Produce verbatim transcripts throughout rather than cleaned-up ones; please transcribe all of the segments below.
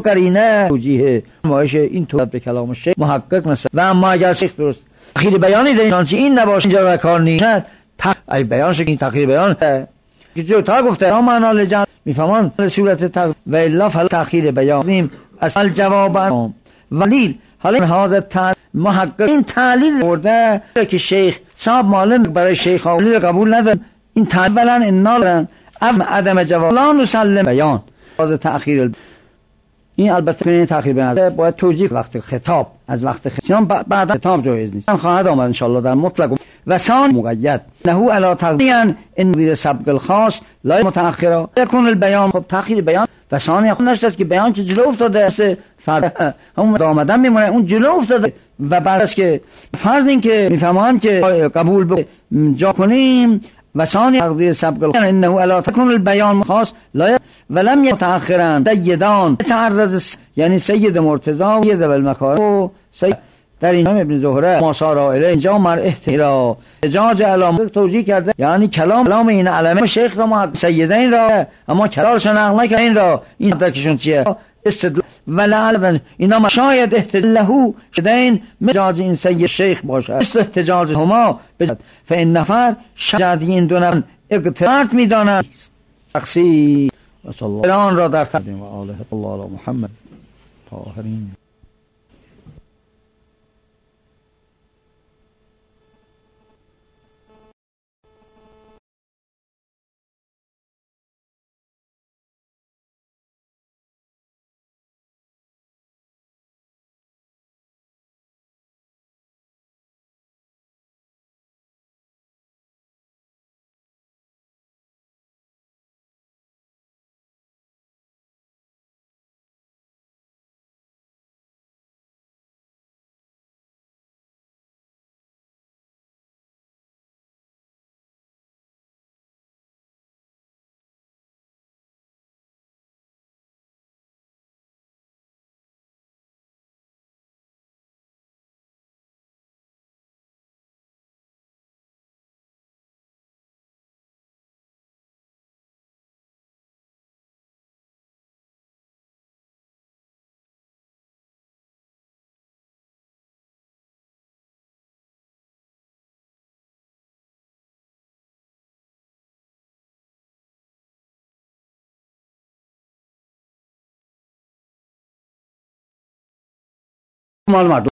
قرینه توجیه مایش این تو به کلام شیخ محقق نشه و اما اگر شیخ درست تأخیر بیانی در چانچه این نباشه اینجا کار نیست ای بیان شکل این تأخیر بیان که جو تا گفته ها معنا لجن میفهمان صورت تغییر و الا فل تأخیر بیان اصل جواب ولیل حالا حاضر محقق این تعلیل برده که شیخ صاحب معلم برای شیخ حالی قبول نداره این تعلیل ولن انال ام عدم جواب لا نسلم بیان حاضر تأخیر این البته این تأخیر بیان باید توجیه وقت خطاب از وقت خطاب بعد خطاب جایز نیست خواهد آمد انشاءالله در مطلق و ثان مقید نهو علی تقدیان این ویر سبق الخاص لا متأخره یکون البیان خب تأخیر بیان و ثانی خود نشد که بیان که جلو افتاده است فرد هم آمدن میمونه اون جلو افتاده و بعد از که فرض این که میفهمان که قبول جا کنیم و ثانی تقدیر سبق الخاص انه علی تکون البیان خاص لا ولم یتأخرن سیدان تعرض یعنی سید مرتضی و سید المکارم سید در این ابن زهره ماسارا اله اینجا مر احترا اجاز علامه توجیه کرده یعنی کلام کلام این علامه شیخ را ما سیدین را اما کلامش نقل نکرد این را این درکشون چیه استدلال ولعل اینا شاید احتجاجه شدین مجاز این سید شیخ باشه است احتجاج هما فان نفر شجادی این دو نفر اقترارت میدانند شخصی و صلی الله را در تقدیم و آله الله محمد طاهرین مال مردم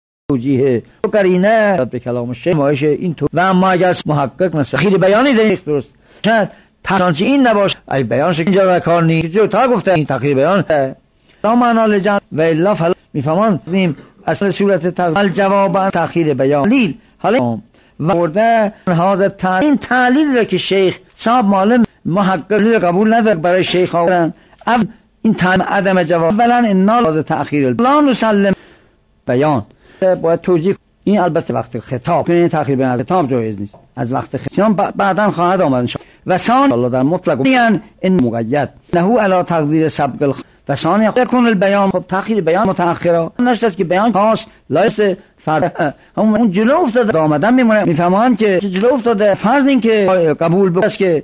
توجیه قرینه به کلام شیخ مایش این تو و اما اگر محقق نشه تأخیر بیانی در درست شاید چانچه این نباشه ای بیان شکل اینجا کار نیست جو تا گفته این تأخیر بیان لا معنا لجن و الا فل میفهمان اصل صورت تغییر جواب تأخیر بیان لیل حالا و برده حاضر تعلیل این تعلیل را که شیخ صاحب معلم محقق قبول نداره برای شیخ آورن این تعلیل عدم جواب ولن انال حاضر تأخیر لا نسلم بیان باید توجیه این البته وقت خطاب این تأخیر بیان خطاب جایز نیست از وقت خطاب بعدا خواهد آمد و ثانی الله در مطلق بیان این مقید نهو علی تقدیر سبق الخاص و ثانی یکون البیان خب تأخیر بیان متأخره نشد که بیان خاص لایس فرد هم اون جلو افتاده آمدن میمونه میفهمان که جلو افتاده فرض این که قبول بس که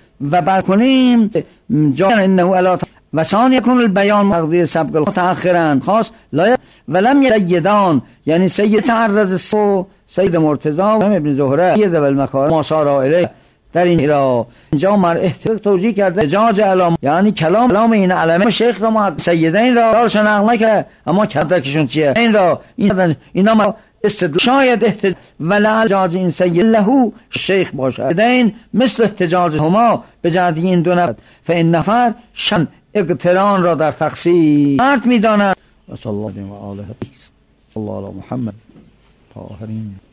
و بر کنیم جا انه علی و ثانی یکون البیان تقدیر سبق متأخرا خاص لا ولم یدان یعنی سید تعرض سو سید مرتضی و ابن زهره سید المکارم ماسارا اله در این را اینجا مر احتیاج توجیه کرده اجاز علامه یعنی کلام کلام این علامه شیخ را ما سیدین را دارش نقل نکرد اما کدرکشون چیه این را این اینا ما استدلال شاید احتجاج ولعل اجاز این سید له شیخ باشه دین مثل احتجاج هما به جهتی این دو نفر فان نفر شن اقتران را در تقصیر مرد میداند و صلی الله و آله الله محمد طاهرین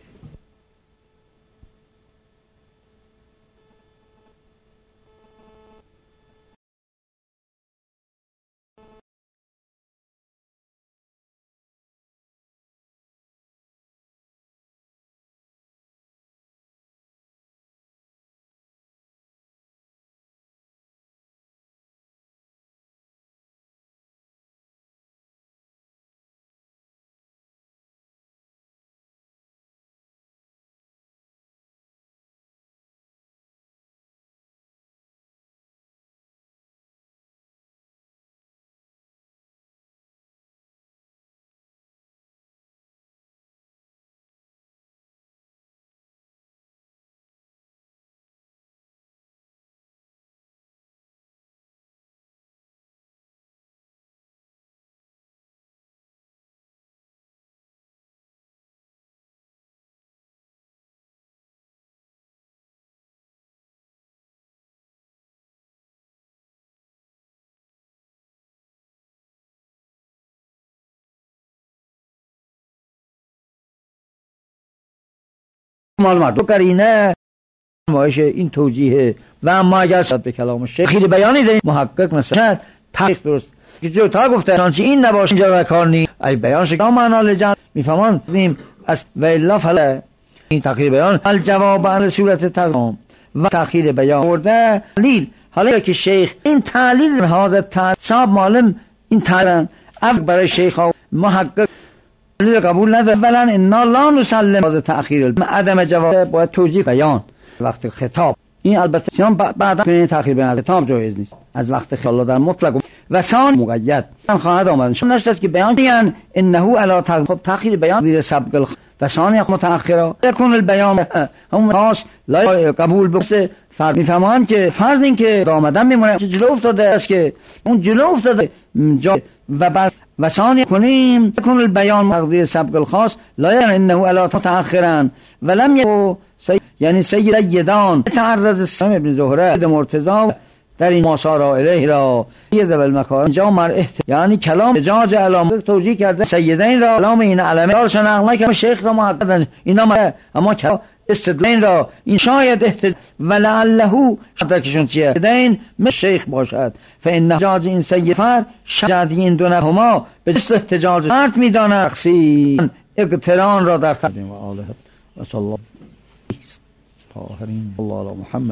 مال مردم قرینه نمایش این توجیه و اما اگر صد به کلام شیخ خیلی بیانی داریم محقق مثلا تحقیق درست که جو تا گفته چانچه این نباشه اینجا کار نی ای بیان شکل معنا لجن میفهمان از و الا فلا این تأخیر بیان الجواب عن صورت تمام و تأخیر بیان ورده لیل حالا که شیخ این تعلیل حاضر صاحب معلم این تعلیل اول برای شیخ محقق قبول نداره اولا انا لا نسلم حاضر تأخیر عدم جواب باید توجیه بیان وقت خطاب این البته سیان بعدا کنید تأخیر بیان خطاب جایز نیست از وقت خلا در مطلق و ثان مقید خواهد آمد شما نشد که بیان دیگن انه علی تأخیر بیان زیر سبق و ثانی متأخره یکون البیان هم خاص لا قبول بسه فرض میفهمان که فرض این که آمدن میمونه جلو افتاده است که اون جلو افتاده جا و بر و ثانی کنیم یکون البیان مقدیر سبق الخاص لا انه علی متأخرا ولم یکو سی یعنی سیدان تعرض السلام ابن زهره مرتضی در این ماسارا الیه را یه المکان اینجا مر یعنی کلام اجاج علامه توجیه کرده سیدین را کلام این علامه دارشان نقل نکنه شیخ را محقق اینا مر اما استدلال را این شاید احتجاج ولعله شدکشون چیه سیدین مثل شیخ باشد فان احتجاج این سید فر شاید این دو نفهما به جسل احتجاج فرد میداند شخصی اقتران را در تقدیم و آله و صلی الله طاهرین الله علی محمد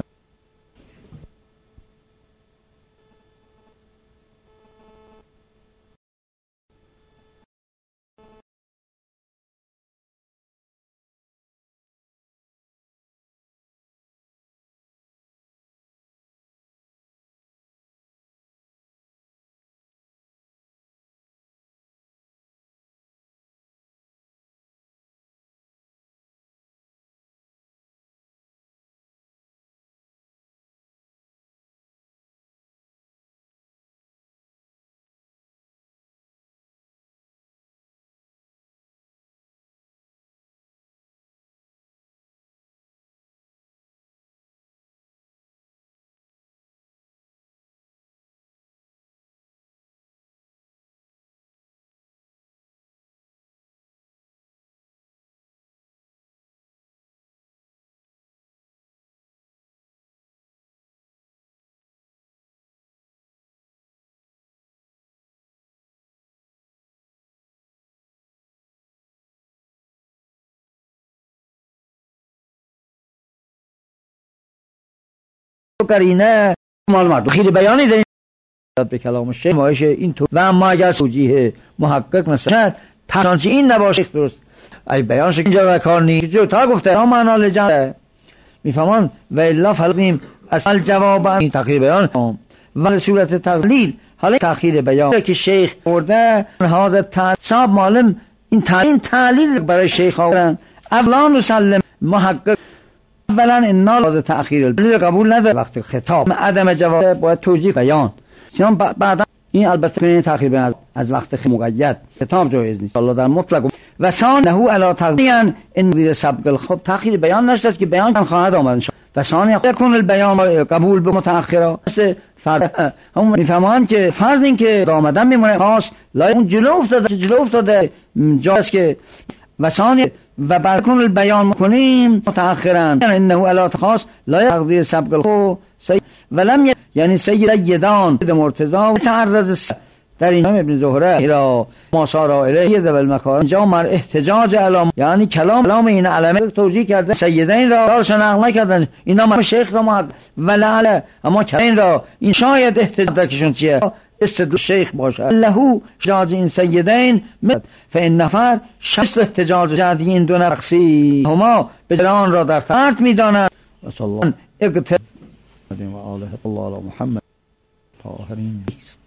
قرینه مال مردم خیلی بیانی داریم به کلام شیخ نمایش این تو و اما اگر توجیه محقق مثلا چانچه این نباشه درست ای بیان شکل اینجا کار نی جو تا گفته ما معنا لجن میفهمان و الا فلقیم از الجواب این تأخیر بیان و صورت تقلیل حالا تأخیر بیان که شیخ ورده حاضر صاحب معلم این تعلیل برای شیخ آورن اولا نسلم محقق اولا انا لا تأخیر قبول نداره وقت خطاب عدم جواب باید توجیه بیان سیان بعدا این البته کنید تأخیر بیان از وقت مقید خطاب جایز نیست الله در مطلق و ثان نهو علی تقدیم ان زیر سبق الخب تأخیر بیان نشد که بیان خواهد آمد و ثانی یکون البیان قبول به متأخره فرض هم میفهمان که فرض این که آمدن میمونه خاص لا اون جلو افتاده جلو افتاده جاست که و ثانی و برکن البیان کنیم متأخرا انه علی خاص لا تقدیر سبق الخو ولم یعنی سیدان مرتضی تعرض در این ابن زهره را ماسارا الیه ذو المکان اینجا مر احتجاج علامه یعنی کلام کلام این علامه توجیه کرده سیدین را دارشان نقل نکردن اینا مر شیخ را محقق ولعل اما این را این شاید احتجاجشون چیه استدلال شیخ باشد له احتجاج این سیدین فان نفر شخص احتجاج جدی این دو نقصی هما به جران را در فرد میداند و صلی الله اقتر و آله الله علی محمد طاهرین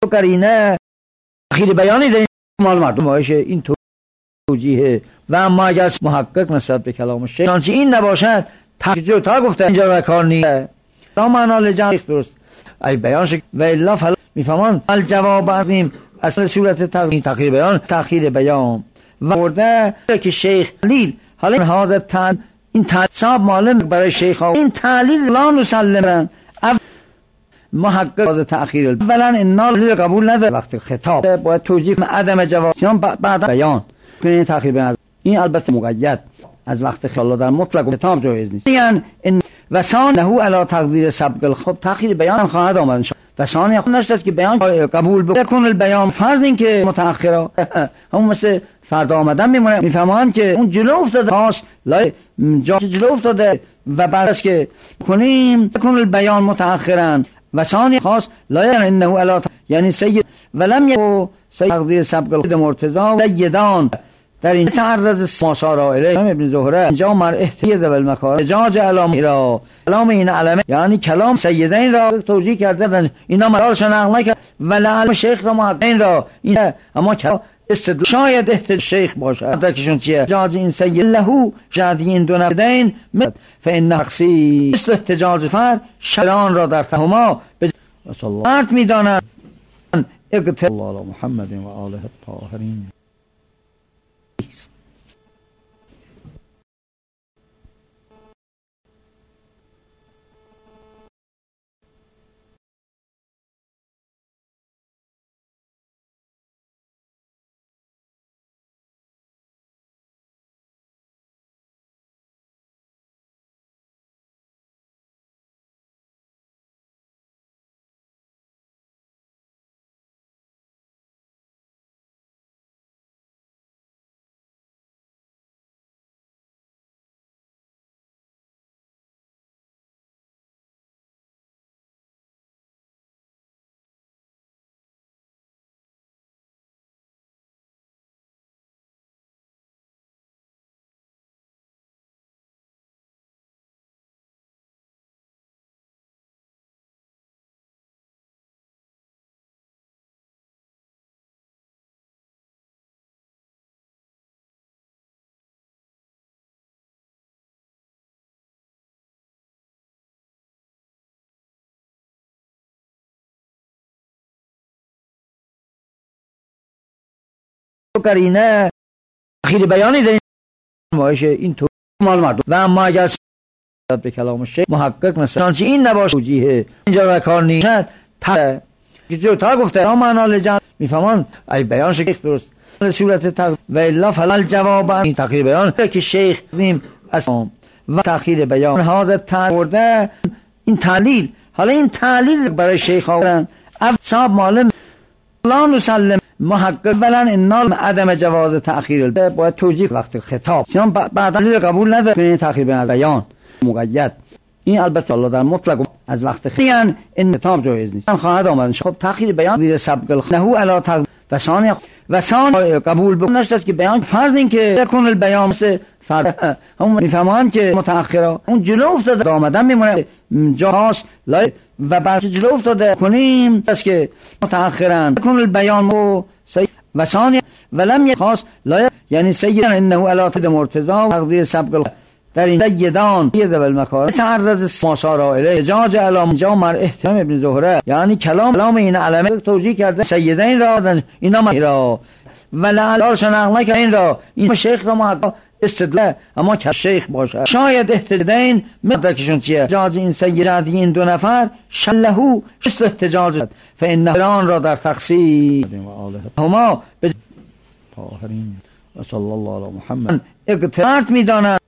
قرینه تأخیر بیانی در مال مردم باشه این توجیه و اما اگر محقق نسبت به کلام شیخ چنانچه این نباشد تحقیق تا گفته اینجا کار نیست تا معنا لجن درست ای بیان شد و الا فلا میفهمان الجواب بردیم اصل صورت تغییر تأخیر بیان تأخیر بیان و ورده که شیخ لیل حالا این حاضر تن این تصاب معلم برای شیخ ها این تعلیل لا نسلمن محقق از تأخیر اولا انا قبول نداره وقت خطاب باید توجیه عدم جواز بعد بیان کنین تأخیر بیان این البته مقید از وقت خیال در مطلق خطاب جایز نیست یعنی ان وسانه علی تقدیر سبق الخط تأخیر بیان خواهد آمد و ثانی خود نشد که بیان قبول بکن البیان فرض این که متأخرا همون مثل فردا آمدن میمونه میفهمن که اون جلو افتاده خاص لای جا جلو افتاده و بعد از که کنیم بکن البیان متأخرا و ثانی خاص لا انه علی یعنی سید ولم یکو سید تقدیر سبق الخط مرتضی سیدان در این تعرض ماسارا الیه ابن زهره اینجا مر احتیاج بالمکار اجاج علام را کلام این علمه یعنی کلام سیدین را توجیه کرده اینا مرارش نقل نکرد ولعل شیخ را محققین را این اما کلام استدلال شاید احتیاج شیخ باشد درکشون چیه اجاج این سید لهو شاید این دو نفدین فان نقصی است احتجاج فر شران را در فهما به صلوات میداند اقتل الله محمد و آله الطاهرین قرینه تأخیر بیانی در باشه این تو مال مردم و اما اگر به کلام شیخ محقق نسبت چنانچه این نباشه توجیه اینجا کار نیست تا جو تا گفته تا معنا لجن میفهمن ای بیان شیخ درست صورت تغییر و الا فلا الجواب این تأخیر بیان که شیخ دیم اسلام و تأخیر بیان حاضر ورده این تعلیل حالا این تعلیل برای شیخ ها افصاب معلم لا نسلم محقق ولن انال عدم جواز تأخیر باید توجیه وقت خطاب سیان بعد قبول نداره تأخیر بیان مقید این البته الله در مطلق از وقت خیلی این خطاب جایز نیست خواهد آمد خب تأخیر بیان دیر سبق الخط نهو علی تقدیر و ثانی و ثانی قبول بکن نشد که بیان فرض این که بکن البیان مثل فرد همون میفهمن که متأخرا اون جلو افتاده آمدن میمونه جا خاص لای و بعد جلو افتاده کنیم است که متأخرا بکن البیان و سید و ثانی ولم خاص لا یعنی سیدان انه علی تقدیر مرتضی تقدیر سبق الخط در این سیدان یه ذبل مکار تعرض ماسارا الیه اجاج علام جا مر احترام ابن زهره یعنی کلام کلام این علمه توجیه کرده سیدین را اینا را ولعلش نقل نکرد این را این شیخ را محقق استدلال اما که شیخ باشه شاید احتجاجین مدرکشون چیه اجاج این سیدان این دو نفر شلهو است احتجاج فان ایران را در تقصیر هما به طاهرین و صلی الله علی محمد اقترات میداند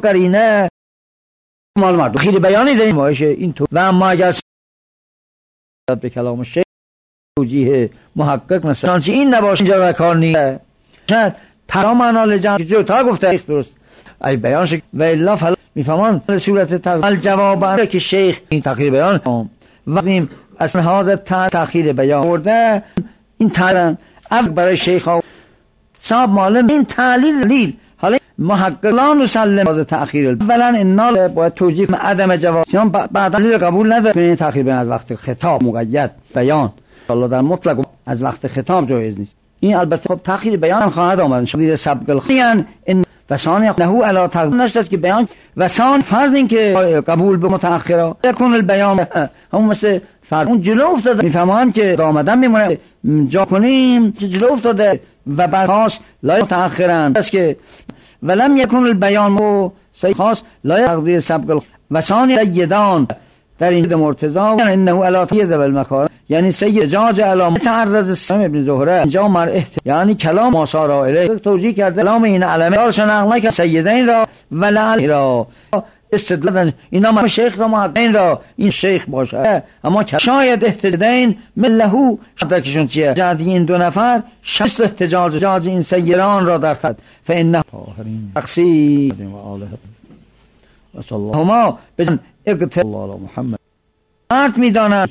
قرینه مال مردم خیلی بیانی داریم مایش این تو و اما اگر به کلام شیخ توجیه محقق مثلا چانچه این نباشه اینجا و کار نیست شاید ترا معنا لجن که جو تا گفته درست ای بیان شک و الا فلا میفهمان صورت تقل جواب که شیخ این تأخیر بیان وقتیم از هذا تأخیر بیان برده این ترن اول برای شیخ ها صاحب معلم این تعلیل لیل حالا محقق لا نسلم از تأخیر اولا انا باید توجیه عدم جواز سیان بعدا قبول نداره این تأخیر بیان از وقت خطاب مقید بیان الله در مطلق از وقت خطاب جایز نیست این البته خب تأخیر بیان خواهد آمد شدید سبق الخیان ان وسان نهو علی تقدیم نشد که بیان وسان فرض این که قبول به متأخرا یکون البیان همون مثل فرض اون جلو افتاده میفهمان که آمدن میمونه جا کنیم جلو افتاده و برخاص لا متأخرن است که ولم یکون البیان مو سی خاص لا تقدیر سبق وسان سیدان در این مرتضی انه علی تیز بالمکارم یعنی سید جاج علامه تعرض السلام ابن زهره اینجا مر یعنی کلام ماسارا الیه توجیه کرده کلام این علامه دارشان نقل که سیدین را ولعل را استدلال اینا ما شیخ را محققین را این شیخ باشه اما شاید احتجاجین ملهو شدکشون چیه جدی این دو نفر شست احتجاج جاج این سیدان را در فد فانه تقصیر و آله و صلی الله ما بجن اقتل الله محمد مرد میداند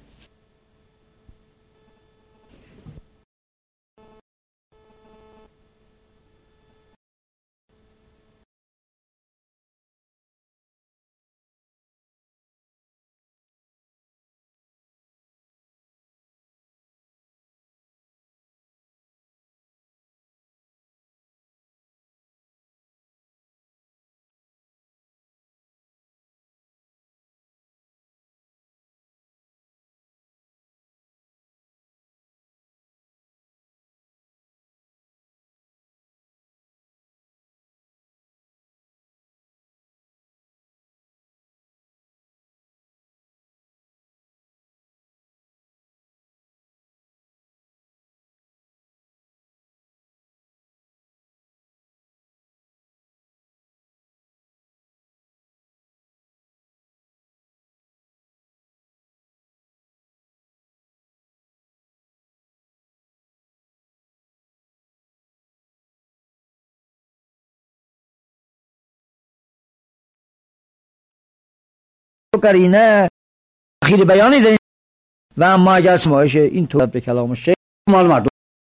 قرینه خیلی بیانی داریم و اما اگر سمایش این تو به کلام شیخ مال مردم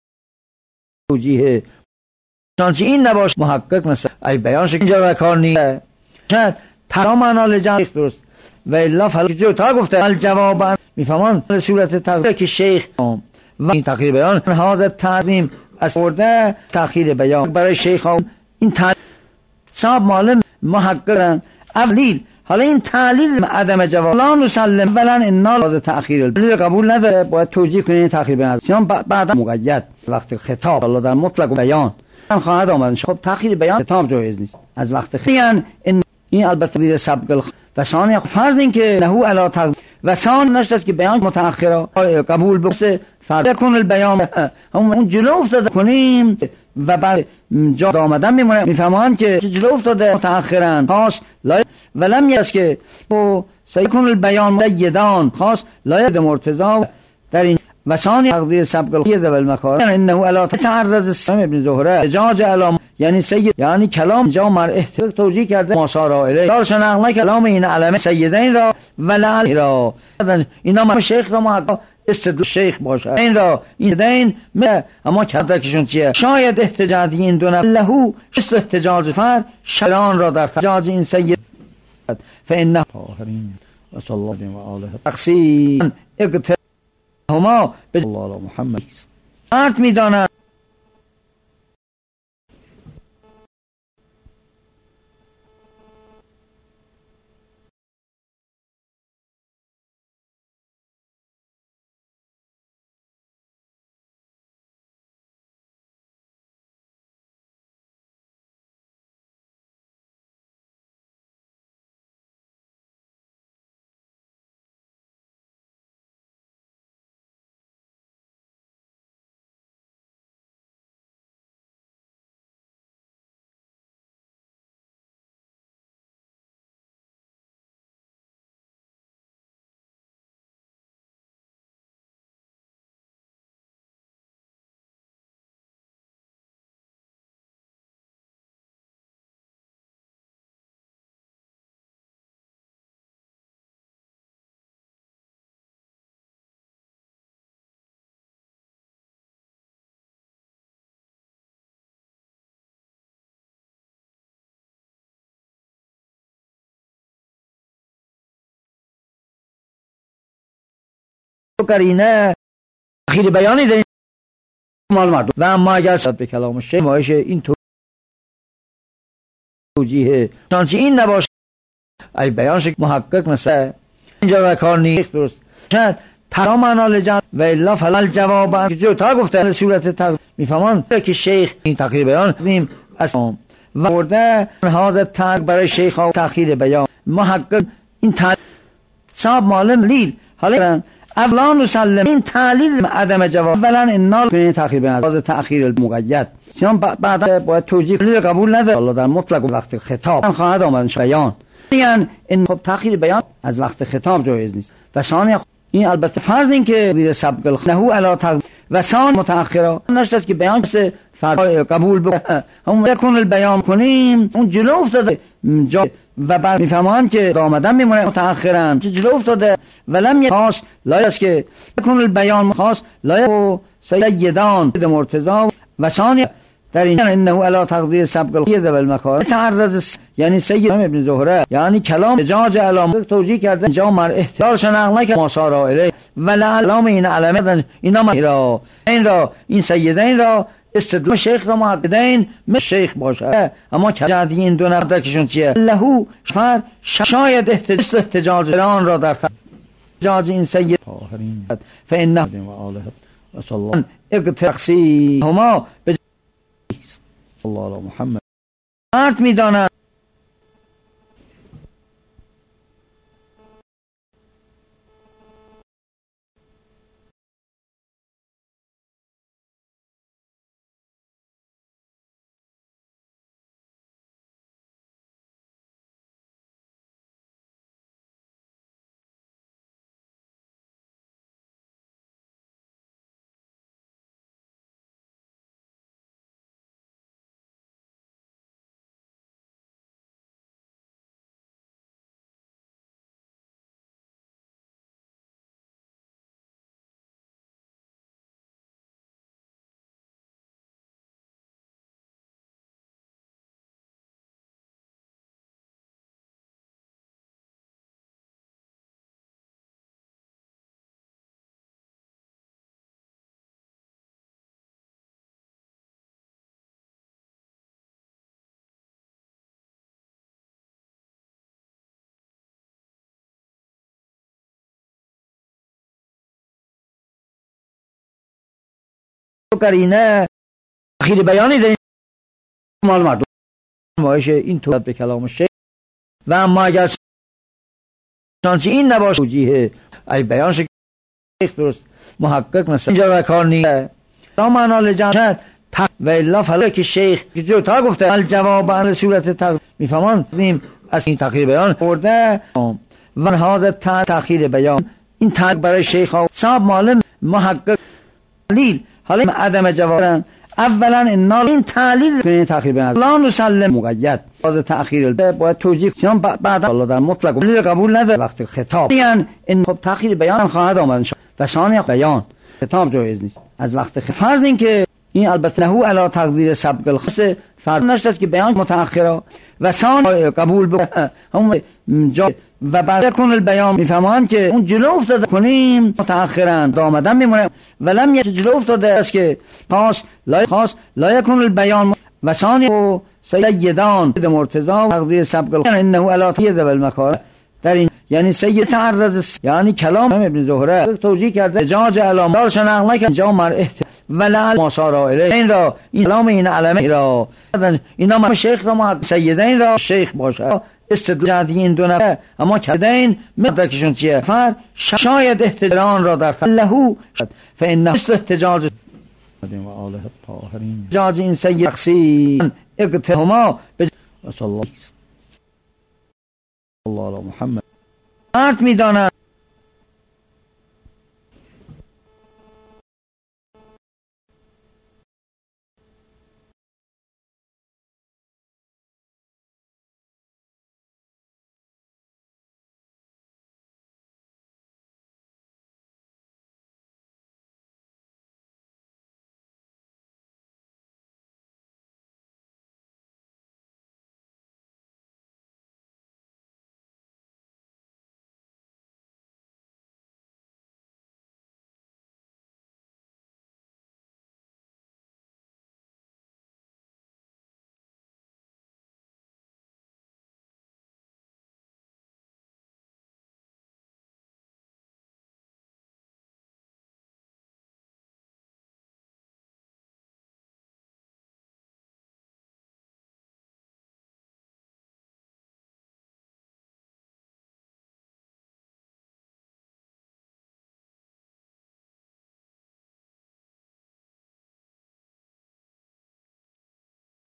توجیه چانچه این نباشه محقق مثلا ای بیان شک اینجا و کار نیست شاید ترا معنا لجن درست و الا فلا جو تا گفته الجواب میفهمان صورت تقدیر که شیخ و این تأخیر بیان هذا تقدیم از برده تأخیر بیان برای شیخ ها این تعلیل صاحب معلم محققن اولیل حالا این تعلیل عدم جواز لا نسلم اولا انا از تأخیر قبول نداره باید توجیه کنین تأخیر بیان سیان بعدا مقید وقت خطاب الله در مطلق بیان خواهد آمد خب تأخیر بیان خطاب جایز نیست از وقت خیان این این البته دیر سبق وسان فرض این که نهو علی تقدیم وسان نشد که بیان متأخرا قبول بسه فرض کن البیان همون جلو افتاده کنیم و بعد جا آمدن میمونه میفهمان که جلو افتاده متأخرن خاص لا ولم یس که او سیکون البیان سیدان خاص لایق مرتضی در این وسان تقدیر سبق الخیز بالمکارم انه علی تعرض السلام ابن زهره جاج علامه یعنی سید یعنی کلام جا مر احتیاج توجیه کرده ماسارا الیه دارشان نقل کلام این علامه سیدین را ولعل را اینا ما شیخ را محقق استدلال شیخ باشه این را این دین اما کدکشون چیه شاید احتجاجی این دو نفر لهو شست احتجاج فر شران را در احتجاج این سید فانه طاهرین و صلی الله و آله تقصیر اقتل هما به الله محمد مرد میداند قرینه تأخیر بیانی در مال مردم و اما اگر صد به کلام شیخ مایش این توجیه چنانچه این نباشه ای بیانش محقق مثل اینجا کار نیست درست شاید ترا معنا لجن و الا فلال جوابا که جو تا گفته صورت تا میفهمان که شیخ این تأخیر بیان نیم از و ورده حاضر تاگ برای شیخ ها تأخیر بیان محقق این تا صاحب معلم لیل حالا اولا نسلم این تعلیل عدم جواب اولا انال به تأخیر بیان از تأخیر المقید سیان بعد باید توجیه لیل قبول نداره الله در مطلق وقت خطاب خواهد آمد بیان یعنی این خب تأخیر بیان از وقت خطاب جایز نیست و ثانیا این البته فرض این که دیر سبق النهو علا تقدیر و ثان متأخره نشد که بیان سے قبول بکنه هم یکون البیان کنیم اون جلو افتاده جا و بعد میفهمان که آمدن میمونه متأخرن که جلو افتاده ولم خاص لایست که یکون البیان خاص لایه سیدان مرتضی و ثانی در این انه علا تقدیر سبق الخیز و المکارم تعرض یعنی سید ابن زهره یعنی کلام اجاج علام توجیه کرده جا مر احتیار شنق نکرد ماسارا الی ولا علام این علامه اینا ما را این را این سیدین را استدلال شیخ را محققین مثل شیخ باشه اما جدی این دو نفر کشون چیه لهو شفر شاید احتجاج احتجاج آن را در احتجاج این سید طاهرین فانه و آله و صلی الله اقتقسی هما الله علی محمد مرد میداند قرینه تأخیر بیانی در مال مردم مایش این تو به کلام شیخ و اما اگر چنانچه این نباشه توجیه ای بیانش شیخ درست محقق مثل اینجا کار نیست تا معنا لجن و الا فلا که شیخ که جو تا گفته الجواب عن صورت تا میفهمان نیم از این تأخیر بیان ورده و حاضر تأخیر بیان این تاگ برای شیخ ها صاحب معلم محقق لیل حالا عدم جواب اولا انال این تعلیل به تأخیر بیان لا نسلم مقید از تأخیر باید توجیه سیان بعد الله در مطلق لیل قبول نداره وقت خطاب یعنی این خب تأخیر بیان خواهد آمد و ثانی بیان خطاب جایز نیست از وقت خطاب فرض این که این البته نهو علا تقدیر سبق الخاص فرض نشد که بیان متأخره و ثانی قبول بکنه هم جا و بعد کن البیان میفهمان که اون جلو افتاده کنیم متأخرن آمدن میمونه ولم یک جلو افتاده است که خاص لا خاص لا یکن البیان و ثانی و سیدان مرتضی تقدیر سبق انه علی تیز و المکارم در این یعنی سید تعرض یعنی کلام ابن زهره توجیه کرده اجاج علام دار شنق نکرد جا مر احتیار ولا ماسارا الی این را این کلام این علامه را اینا ما شیخ را ما سیدین را شیخ باشه استدلال این دو نفر اما کدین مدرکشون چیه فر شاید احتجاج را در لهو فانه احتجاج و آله الطاهرین احتجاج این سید شخصی اقتهما صلی الله علی محمد مرد میداند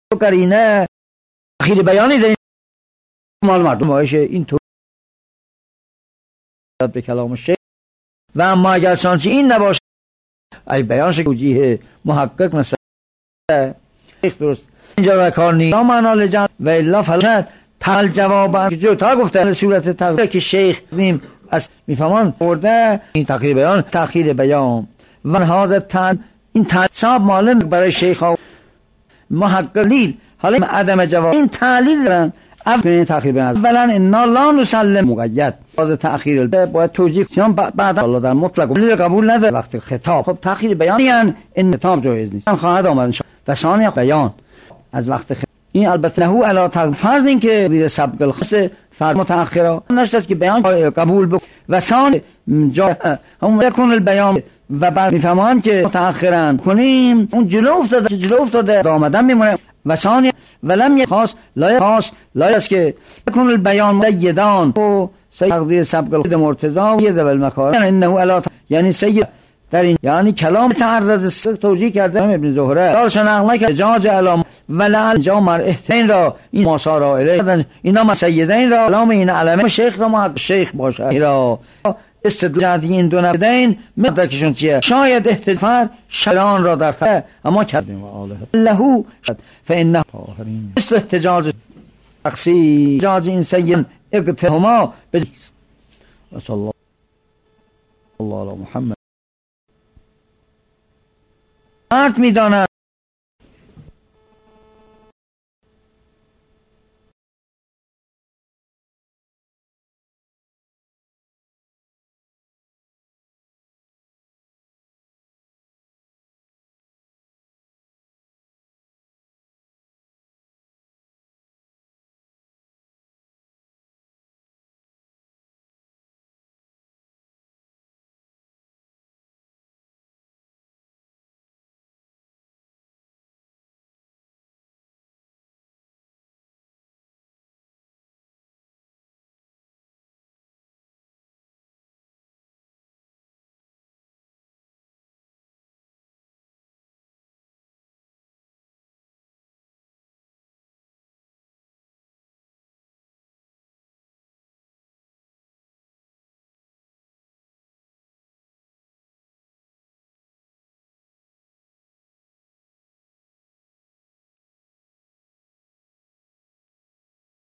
قرینه تأخیر بیانی در مال مردم مایش این تو به کلام شیخ و اما اگر چنانچه این نباشه ای بیان توجیه محقق مثل شیخ درست اینجا و کار نیست معنا لجن و الا فلشد تل جواب جو تا گفته صورت تقدیر که شیخ نیم از میفهمان برده این تأخیر بیان تأخیر بیان و هذا تن این تعصاب معلم برای شیخ ها محققین حالا عدم جواب این تعلیل دارن اول تأخیر بیان اولا انا لا نسلم مقید باز تأخیر باید توجیه سیان بعد الله در مطلق قبول نداره وقت خطاب خب تأخیر بیان یعنی این خطاب جایز نیست خواهد آمد و ثانی بیان از وقت خطاب این البته له علی فرض این که زیر سبق الخاص فرض متأخره نشد که بیان قبول بک و ثانی جا هم یکون البیان و بعد میفهمان که متأخرن کنیم اون جلو افتاده جلو افتاده آمدن میمونه و ثانی ولم خاص لا خاص لا است که یکون البیان مقیدان و تقدیر سبق الخاص مرتضی و ذل المکارم انه علی یعنی سید در این یعنی کلام تعرض توجیه کرده ابن زهره دارش نقل کرد جاج علام ولعل جا مر احتین را این ماسارا الیه اینا مسیدین را کلام این علمه شیخ را محق شیخ باشه ایرا استدلال این دو نبدین مدرکشون چیه شاید احتفار شران را در فعه اما کردیم و آله لهو فإنه مثل احتجاج شخصی احتجاج این سید اقتهما بجیست و صلی الله علی محمد مرد میداند